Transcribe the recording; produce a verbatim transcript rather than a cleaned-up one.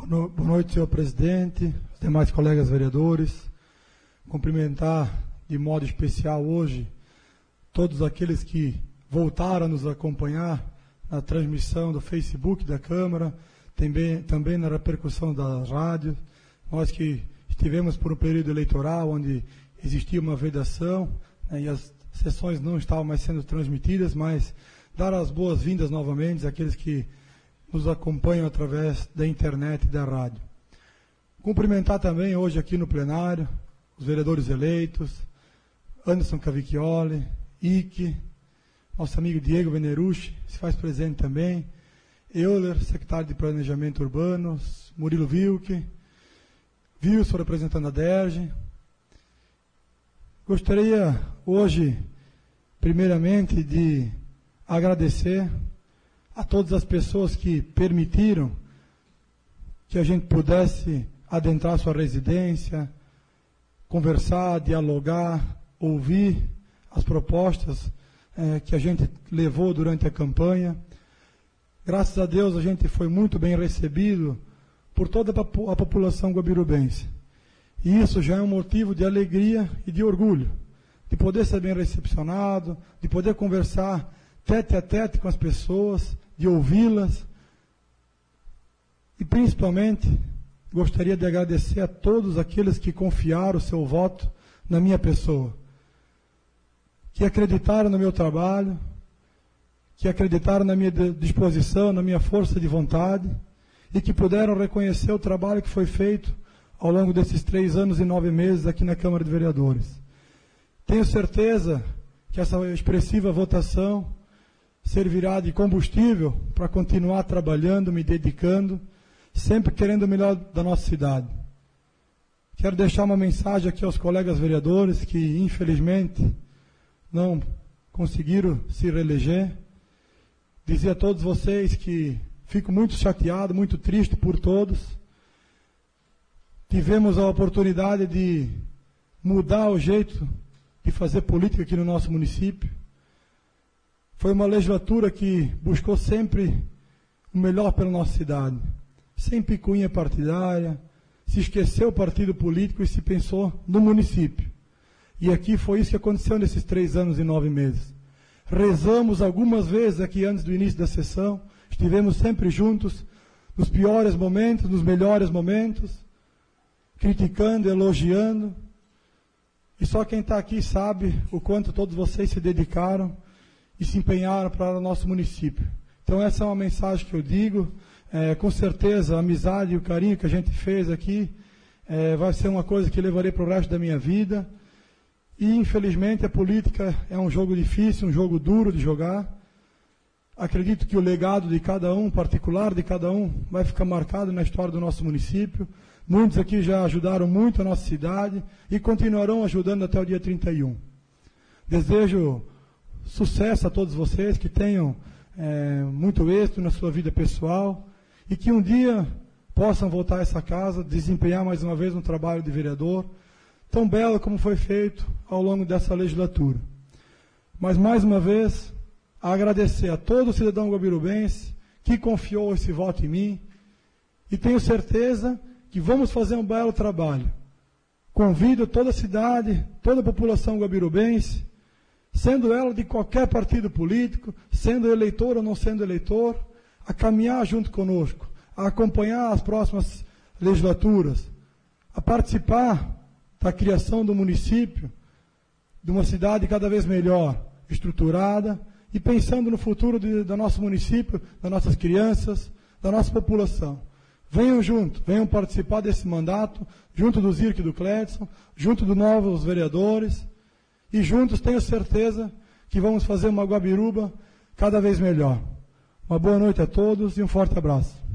Boa noite, senhor presidente, demais colegas vereadores. Cumprimentar de modo especial hoje todos aqueles que voltaram a nos acompanhar na transmissão do Facebook da Câmara, também, também na repercussão da rádio. Nós que estivemos por um período eleitoral onde existia uma vedação, né, e as sessões não estavam mais sendo transmitidas, mas dar as boas-vindas novamente àqueles que nos acompanham através da internet e da rádio. Cumprimentar também hoje aqui no plenário os vereadores eleitos, Anderson Cavicchioli, Ike, nosso amigo Diego Venerucci, se faz presente também, Euler, secretário de Planejamento Urbano, Murilo Wilke, Wilson, representando a DERJ. Gostaria hoje, primeiramente, de agradecer a todas as pessoas que permitiram que a gente pudesse adentrar sua residência, conversar, dialogar, ouvir as propostas eh, que a gente levou durante a campanha. Graças a Deus a gente foi muito bem recebido por toda a população guabirubense. E isso já é um motivo de alegria e de orgulho, de poder ser bem recepcionado, de poder conversar tete a tete com as pessoas, de ouvi-las. E principalmente gostaria de agradecer a todos aqueles que confiaram o seu voto na minha pessoa, que acreditaram no meu trabalho, que acreditaram na minha disposição, na minha força de vontade, e que puderam reconhecer o trabalho que foi feito ao longo desses três anos e nove meses aqui na Câmara de Vereadores. Tenho certeza que essa expressiva votação servirá de combustível para continuar trabalhando, me dedicando, sempre querendo o melhor da nossa cidade. Quero deixar uma mensagem aqui aos colegas vereadores que, infelizmente, não conseguiram se reeleger. Dizer a todos vocês que fico muito chateado, muito triste por todos. Tivemos a oportunidade de mudar o jeito de fazer política aqui no nosso município. Foi uma legislatura que buscou sempre o melhor pela nossa cidade, sem picuinha partidária, se esqueceu o partido político e se pensou no município. E aqui foi isso que aconteceu nesses três anos e nove meses. Rezamos algumas vezes aqui antes do início da sessão, estivemos sempre juntos, nos piores momentos, nos melhores momentos, criticando, elogiando. E só quem está aqui sabe o quanto todos vocês se dedicaram e se empenharam para o nosso município. Então essa é uma mensagem que eu digo, é, com certeza a amizade e o carinho que a gente fez aqui é, vai ser uma coisa que levarei para o resto da minha vida. E infelizmente a política é um jogo difícil, um jogo duro de jogar. Acredito que o legado de cada um, particular de cada um, vai ficar marcado na história do nosso município. Muitos aqui já ajudaram muito a nossa cidade e continuarão ajudando até o dia trinta e um. Desejo sucesso a todos vocês, que tenham é, muito êxito na sua vida pessoal e que um dia possam voltar a essa casa, desempenhar mais uma vez um trabalho de vereador, tão belo como foi feito ao longo dessa legislatura. Mas, mais uma vez, agradecer a todo cidadão guabirubense que confiou esse voto em mim e tenho certeza que vamos fazer um belo trabalho. Convido toda a cidade, toda a população guabirubense, sendo ela de qualquer partido político, sendo eleitor ou não sendo eleitor, a caminhar junto conosco, a acompanhar as próximas legislaturas, a participar da criação do município, de uma cidade cada vez melhor, estruturada, e pensando no futuro de, do nosso município, das nossas crianças, da nossa população. Venham junto, venham participar desse mandato, junto do Zirk e do Cledson, junto dos novos vereadores, e juntos tenho certeza que vamos fazer uma Guabiruba cada vez melhor. Uma boa noite a todos e um forte abraço.